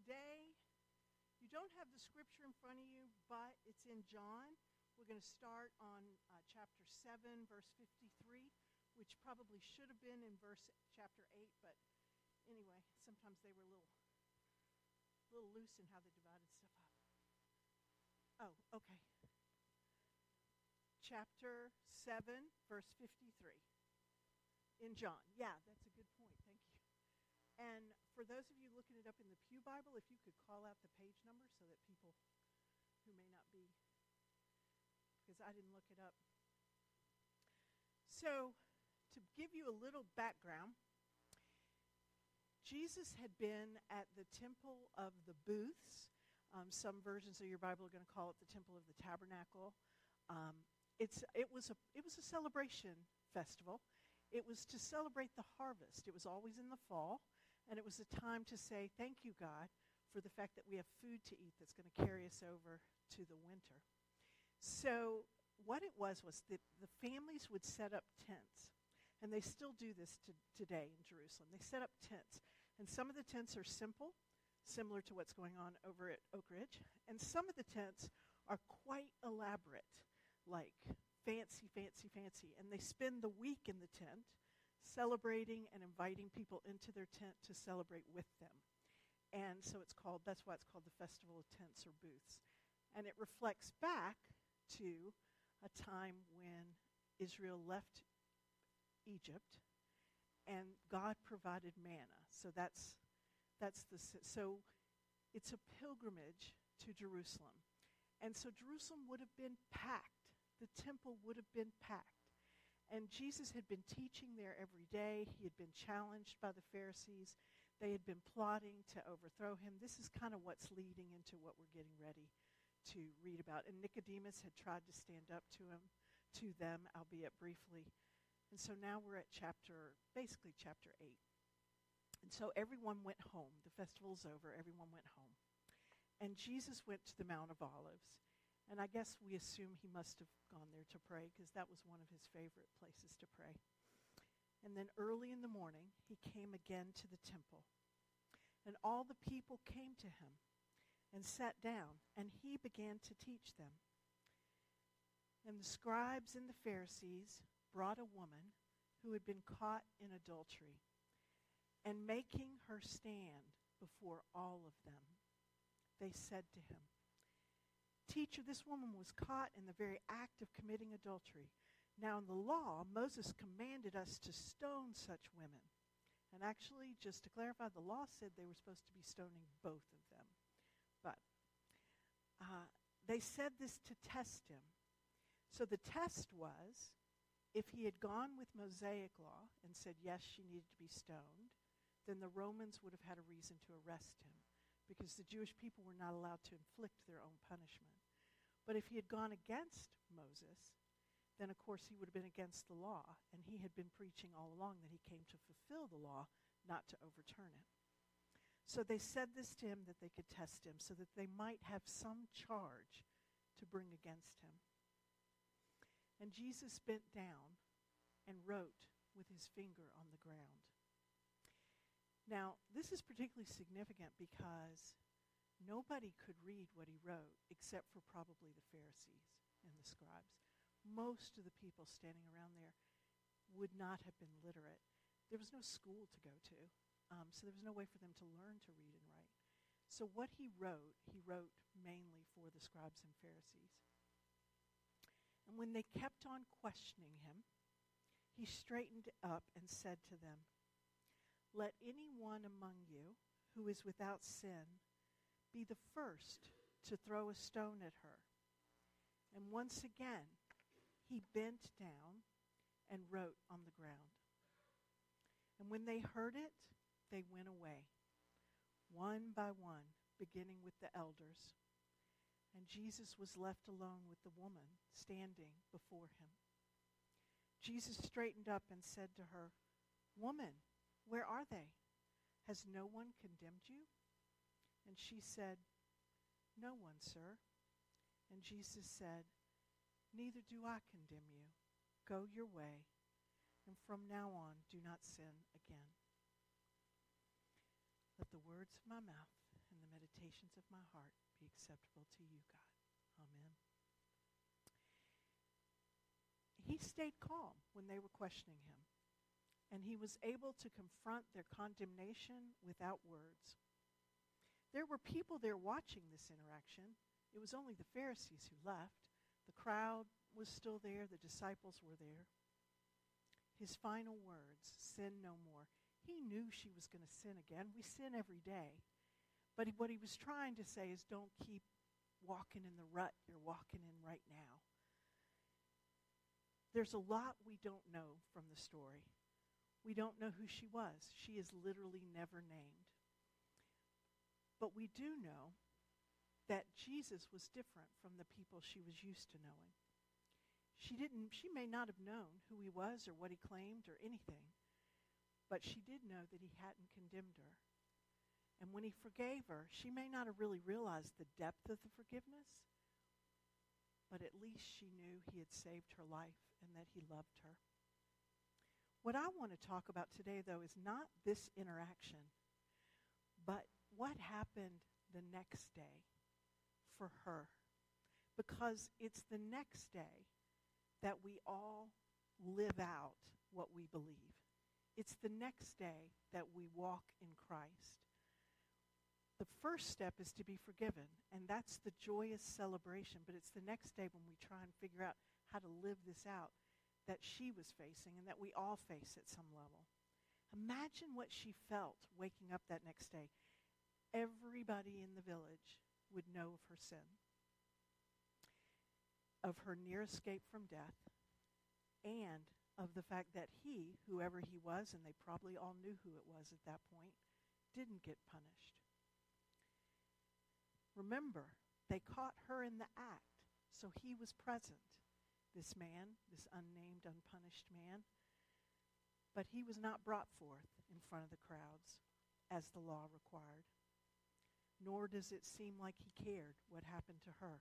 today, you don't have the scripture in front of you, but it's in John. We're going to start on chapter 7, verse 53, which probably should have been in chapter 8, but anyway, sometimes they were a little loose in how they divided stuff up. Oh, okay. Chapter 7, verse 53 in John. Yeah, that's a good point. Thank you. And for those of you looking it up in the Pew Bible, if you could call out the page number so that people who may not be, because I didn't look it up. So, to give you a little background, Jesus had been at the Temple of the Booths. Some versions of your Bible are going to call it the Temple of the Tabernacle. It was a celebration festival. It was to celebrate the harvest. It was always in the fall, and it was a time to say, thank you, God, for the fact that we have food to eat that's going to carry us over to the winter. So what it was that the families would set up tents, and they still do this today in Jerusalem. They set up tents, and some of the tents are simple, similar to what's going on over at Oak Ridge, and some of the tents are quite elaborate, like fancy, fancy, fancy, and they spend the week in the tent celebrating and inviting people into their tent to celebrate with them. And so that's why it's called the Festival of Tents or Booths. And it reflects back to a time when Israel left Egypt and God provided manna. So so it's a pilgrimage to Jerusalem. And so Jerusalem would have been packed. The temple would have been packed. And Jesus had been teaching there every day. He had been challenged by the Pharisees. They had been plotting to overthrow him. This is kind of what's leading into what we're getting ready to read about. And Nicodemus had tried to stand up to them, albeit briefly. And so now we're at chapter 8. And so everyone went home. The festival's over. Everyone went home. And Jesus went to the Mount of Olives. And I guess we assume he must have gone there to pray because that was one of his favorite places to pray. And then early in the morning, he came again to the temple. And all the people came to him and sat down, and he began to teach them. And the scribes and the Pharisees brought a woman who had been caught in adultery, and making her stand before all of them, they said to him, "Teacher, this woman was caught in the very act of committing adultery. Now in the law, Moses commanded us to stone such women." And actually, just to clarify, the law said they were supposed to be stoning both of them. But they said this to test him. So the test was, if he had gone with Mosaic law and said, yes, she needed to be stoned, then the Romans would have had a reason to arrest him, because the Jewish people were not allowed to inflict their own punishment. But if he had gone against Moses, then of course he would have been against the law, and he had been preaching all along that he came to fulfill the law, not to overturn it. So they said this to him that they could test him, so that they might have some charge to bring against him. And Jesus bent down and wrote with his finger on the ground. Now, this is particularly significant because nobody could read what he wrote except for probably the Pharisees and the scribes. Most of the people standing around there would not have been literate. There was no school to go to, so there was no way for them to learn to read and write. So what he wrote mainly for the scribes and Pharisees. And when they kept on questioning him, he straightened up and said to them, "Let anyone among you who is without sin be the first to throw a stone at her." And once again, he bent down and wrote on the ground. And when they heard it, they went away, one by one, beginning with the elders. And Jesus was left alone with the woman standing before him. Jesus straightened up and said to her, "Woman, where are they? Has no one condemned you?" And she said, "No one, sir." And Jesus said, "Neither do I condemn you. Go your way, and from now on do not sin again." Let the words of my mouth and the meditations of my heart be acceptable to you, God. Amen. He stayed calm when they were questioning him, and he was able to confront their condemnation without words. There were people there watching this interaction. It was only the Pharisees who left. The crowd was still there. The disciples were there. His final words, sin no more. He knew she was going to sin again. We sin every day. But what he was trying to say is don't keep walking in the rut you're walking in right now. There's a lot we don't know from the story. We don't know who she was. She is literally never named. But we do know that Jesus was different from the people she was used to knowing. She may not have known who he was or what he claimed or anything, but she did know that he hadn't condemned her. And when he forgave her, she may not have really realized the depth of the forgiveness, but at least she knew he had saved her life and that he loved her. What I want to talk about today, though, is not this interaction, but what happened the next day for her. Because it's the next day that we all live out what we believe. It's the next day that we walk in Christ. The first step is to be forgiven, and that's the joyous celebration, but it's the next day when we try and figure out how to live this out that she was facing and that we all face at some level. Imagine what she felt waking up that next day. Everybody in the village would know of her sin, of her near escape from death, and of the fact that he, whoever he was, and they probably all knew who it was at that point, didn't get punished. Remember, they caught her in the act, so he was present, this man, this unnamed, unpunished man. But he was not brought forth in front of the crowds as the law required, nor does it seem like he cared what happened to her.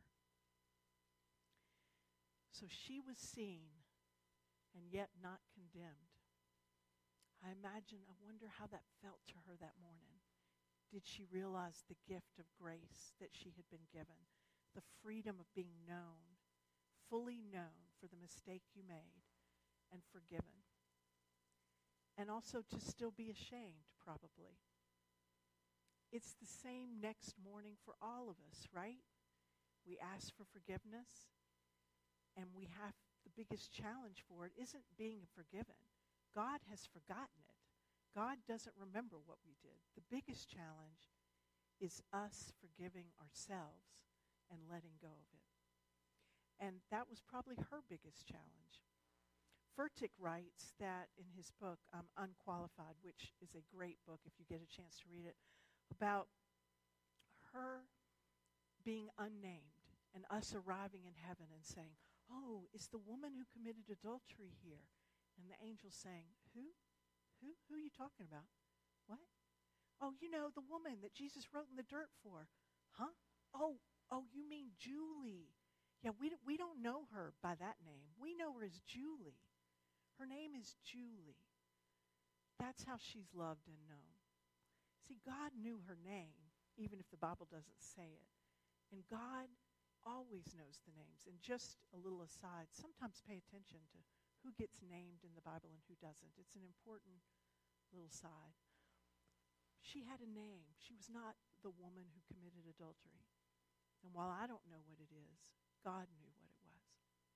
So she was seen and yet not condemned. I wonder how that felt to her that morning. Did she realize the gift of grace that she had been given, the freedom of being known, fully known for the mistake you made, and forgiven? And also to still be ashamed, probably. It's the same next morning for all of us, right? We ask for forgiveness, and we have the biggest challenge for it isn't being forgiven. God has forgotten it. God doesn't remember what we did. The biggest challenge is us forgiving ourselves and letting go of it. And that was probably her biggest challenge. Furtick writes that in his book, Unqualified, which is a great book if you get a chance to read it, about her being unnamed and us arriving in heaven and saying, oh, is the woman who committed adultery here? And the angel saying, Who? Who are you talking about? What? Oh, the woman that Jesus wrote in the dirt for. Huh? Oh, you mean Julie. Yeah, we don't know her by that name. We know her as Julie. Her name is Julie. That's how she's loved and known. See, God knew her name, even if the Bible doesn't say it. And God always knows the names. And just a little aside, sometimes pay attention to who gets named in the Bible and who doesn't. It's an important little side. She had a name. She was not the woman who committed adultery. And while I don't know what it is, God knew what it was.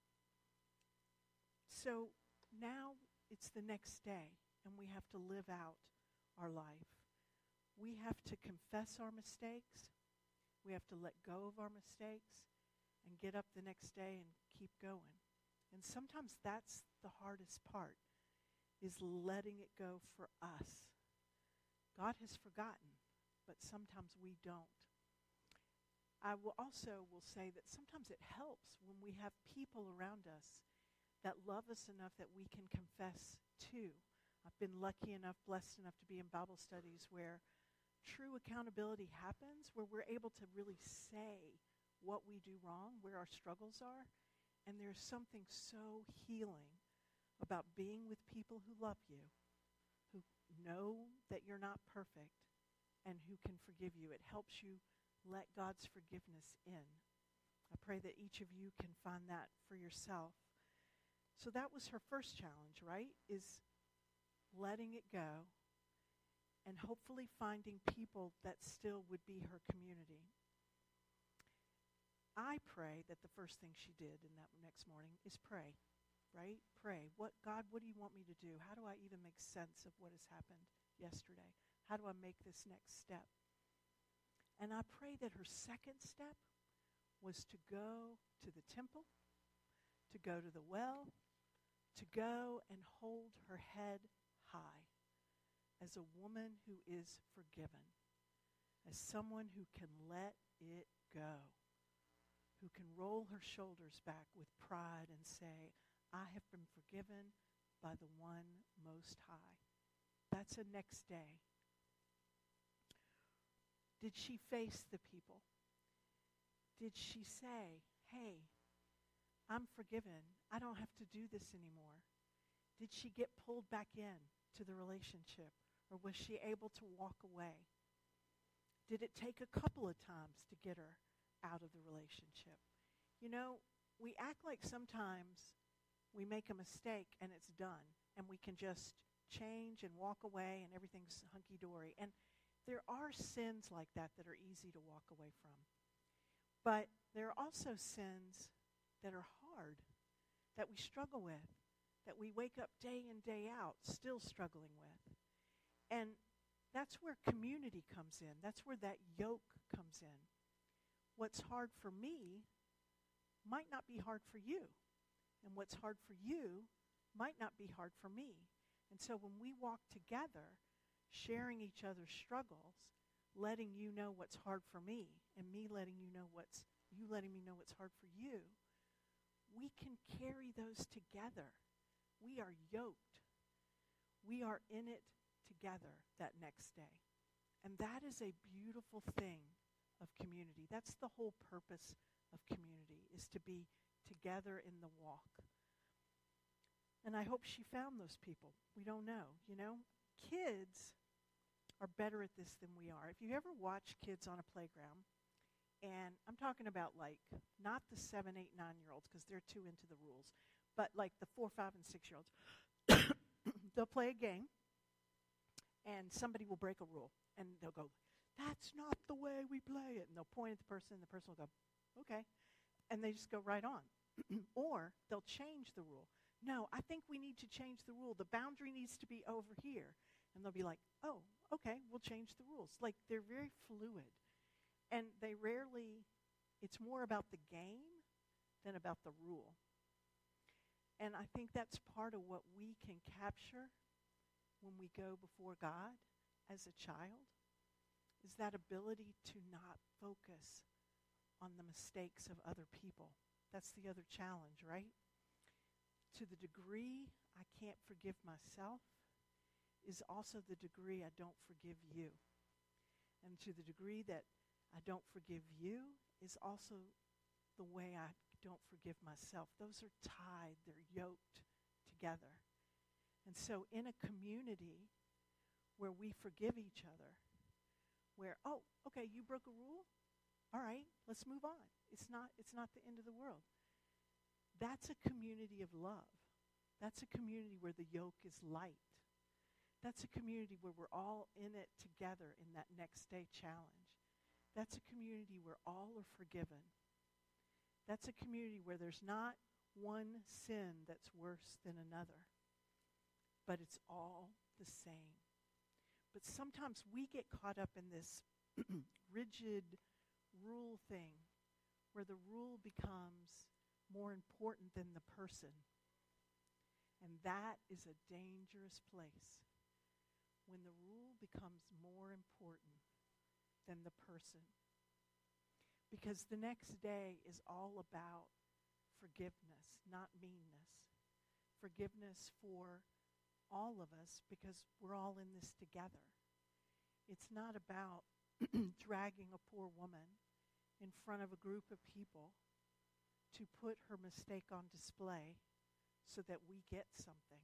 So now it's the next day, and we have to live out our life. We have to confess our mistakes. We have to let go of our mistakes and get up the next day and keep going. And sometimes that's the hardest part, is letting it go for us. God has forgotten, but sometimes we don't. I will say that sometimes it helps when we have people around us that love us enough that we can confess to. I've been lucky enough, blessed enough to be in Bible studies where true accountability happens, where we're able to really say what we do wrong, where our struggles are. And there's something so healing about being with people who love you, who know that you're not perfect, and who can forgive you. It helps you let God's forgiveness in. I pray that each of you can find that for yourself. So that was her first challenge, right? Is letting it go and hopefully finding people that still would be her community. I pray that the first thing she did in that next morning is pray, right? Pray. God, what do you want me to do? How do I even make sense of what has happened yesterday? How do I make this next step? And I pray that her second step was to go to the temple, to go to the well, to go and hold her head high as a woman who is forgiven, as someone who can let it go, who can roll her shoulders back with pride and say, I have been forgiven by the one most high. That's a next day. Did she face the people? Did she say, hey, I'm forgiven. I don't have to do this anymore? Did she get pulled back in to the relationship? Or was she able to walk away? Did it take a couple of times to get her out of the relationship? You know, we act like sometimes we make a mistake and it's done, and we can just change and walk away and everything's hunky-dory. And there are sins like that that are easy to walk away from. But there are also sins that are hard, that we struggle with, that we wake up day in, day out still struggling with. And that's where community comes in. That's where that yoke comes in. What's hard for me might not be hard for you. And what's hard for you might not be hard for me. And so when we walk together, sharing each other's struggles, letting you know what's hard for me, and me letting you know letting me know what's hard for you, we can carry those together. We are yoked. We are in it together that next day. And that is a beautiful thing of community. That's the whole purpose of community, is to be together in the walk. And I hope she found those people. We don't know, you know. Kids are better at this than we are. If you ever watch kids on a playground, and I'm talking about like not the 7, 8, 9-year-olds because they're too into the rules, but like the 4, 5, and 6-year-olds, they'll play a game, and somebody will break a rule, and they'll go, that's not the way we play it. And they'll point at the person, and the person will go, okay. And they just go right on. Or they'll change the rule. No, I think we need to change the rule. The boundary needs to be over here. And they'll be like, oh, okay, we'll change the rules. Like, they're very fluid. And they rarely, it's more about the game than about the rule. And I think that's part of what we can capture when we go before God as a child, is that ability to not focus on the mistakes of other people. That's the other challenge, right? To the degree I can't forgive myself is also the degree I don't forgive you. And to the degree that I don't forgive you is also the way I don't forgive myself. Those are tied, they're yoked together. And so in a community where we forgive each other, where, oh, okay, you broke a rule? All right, let's move on. It's not the end of the world. That's a community of love. That's a community where the yoke is light. That's a community where we're all in it together in that next day challenge. That's a community where all are forgiven. That's a community where there's not one sin that's worse than another, but it's all the same. But sometimes we get caught up in this rigid rule thing where the rule becomes more important than the person. And that is a dangerous place, when the rule becomes more important than the person. Because the next day is all about forgiveness, not meanness. Forgiveness for all of us, because we're all in this together. It's not about dragging a poor woman in front of a group of people to put her mistake on display so that we get something.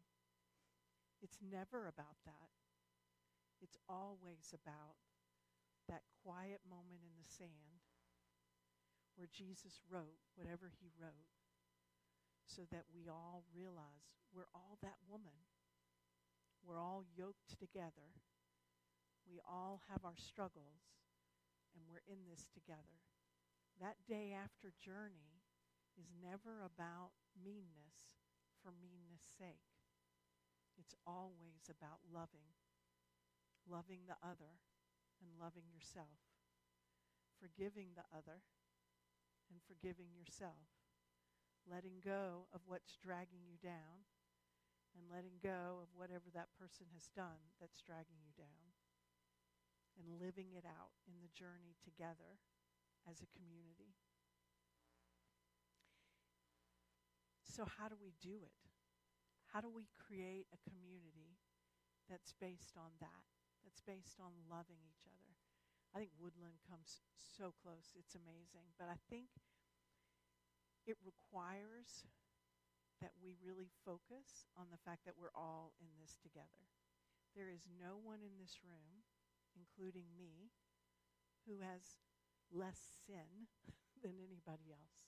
It's never about that. It's always about that quiet quiet moment in the sand where Jesus wrote whatever he wrote, so that we all realize we're all that woman. We're all yoked together. We all have our struggles, and we're in this together. That day after journey is never about meanness for meanness' sake. It's always about loving the other and loving yourself, forgiving the other and forgiving yourself, letting go of what's dragging you down and letting go of whatever that person has done that's dragging you down, and living it out in the journey together as a community. So how do we do it? How do we create a community that's based on that, that's based on loving each other? I think Woodland comes so close. It's amazing. But I think it requires that we really focus on the fact that we're all in this together. There is no one in this room, including me, who has less sin than anybody else.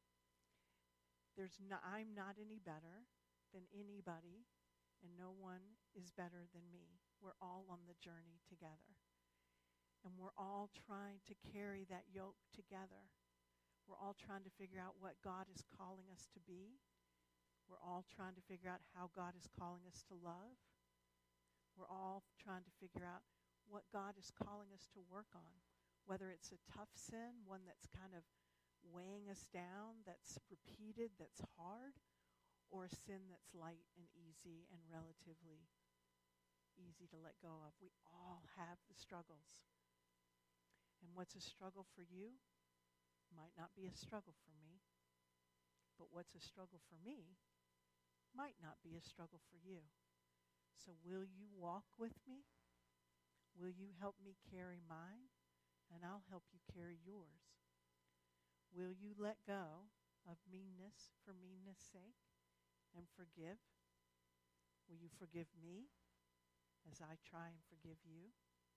I'm not any better than anybody, and no one is better than me. We're all on the journey together. And we're all trying to carry that yoke together. We're all trying to figure out what God is calling us to be. We're all trying to figure out how God is calling us to love. We're all trying to figure out what God is calling us to work on, whether it's a tough sin, one that's kind of weighing us down, that's repeated, that's hard, or a sin that's light and easy and relatively easy to let go of. We all have the struggles. And what's a struggle for you might not be a struggle for me, but what's a struggle for me might not be a struggle for you. So will you walk with me? Will you help me carry mine? And I'll help you carry yours. Will you let go of meanness for meanness' sake and forgive? Will you forgive me as I try and forgive you?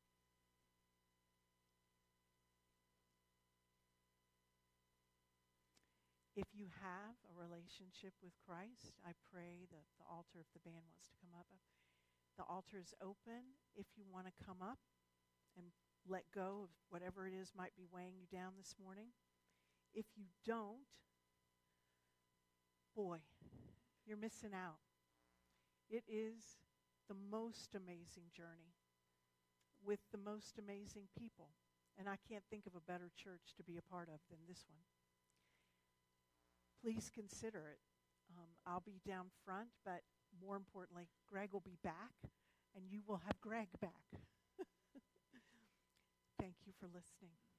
If you have a relationship with Christ, I pray that the altar, if the band wants to come up, the altar is open if you want to come up and let go of whatever it is might be weighing you down this morning. If you don't, boy, you're missing out. It is the most amazing journey with the most amazing people. And I can't think of a better church to be a part of than this one. Please consider it. I'll be down front, but more importantly, Greg will be back, and you will have Greg back. Thank you for listening.